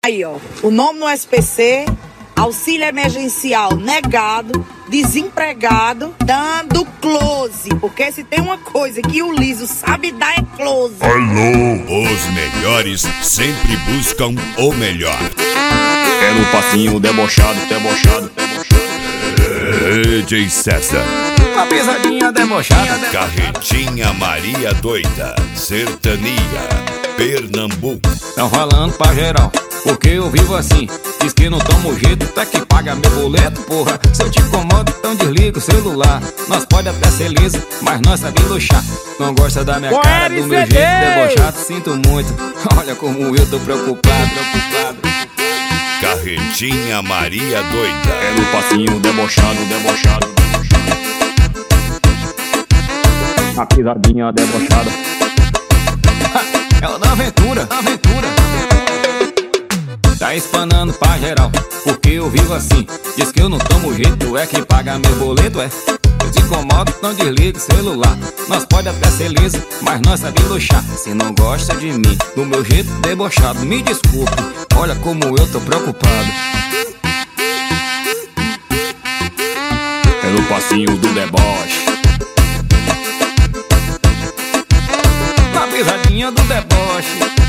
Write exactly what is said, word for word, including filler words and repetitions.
Aí, ó, o nome no S P C, auxílio emergencial negado, desempregado, dando close. Porque se tem uma coisa que o liso sabe dar é close. Alô, os melhores sempre buscam o melhor. É no passinho debochado, debochado, debochado. D J César. Uma pisadinha debochada. Carretinha Maria Doida, Sertania, Pernambuco. Tão falando pra geral, porque eu vivo assim. Diz que não tomo jeito, tá que paga meu boleto, porra. Se eu te incomodo, então desliga o celular. Nós pode até ser liso, mas nós sabemos luxar. Não gosta da minha cara, do meu jeito debochado, sinto muito. Olha como eu tô preocupado, preocupado. Carretinha Maria Doida. É no passinho debochado, debochado, debochado. A pisadinha debochada. É o da aventura, aventura. Tá espanando pra geral, porque eu vivo assim. Diz que eu não tomo jeito, é quem paga meu boleto, é. Eu te incomodo, não desliga o celular. Nós pode até ser liso, mas nós sabemos luxar. Se não gosta de mim, do meu jeito debochado, me desculpe, olha como eu tô preocupado. É no passinho do deboche. Na pisadinha do deboche.